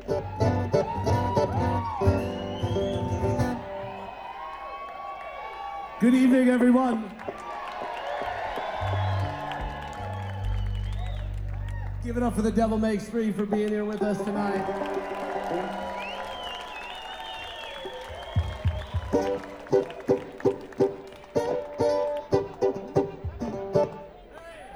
Good evening, everyone. Give it up for The Devil Makes Three for being here with us tonight.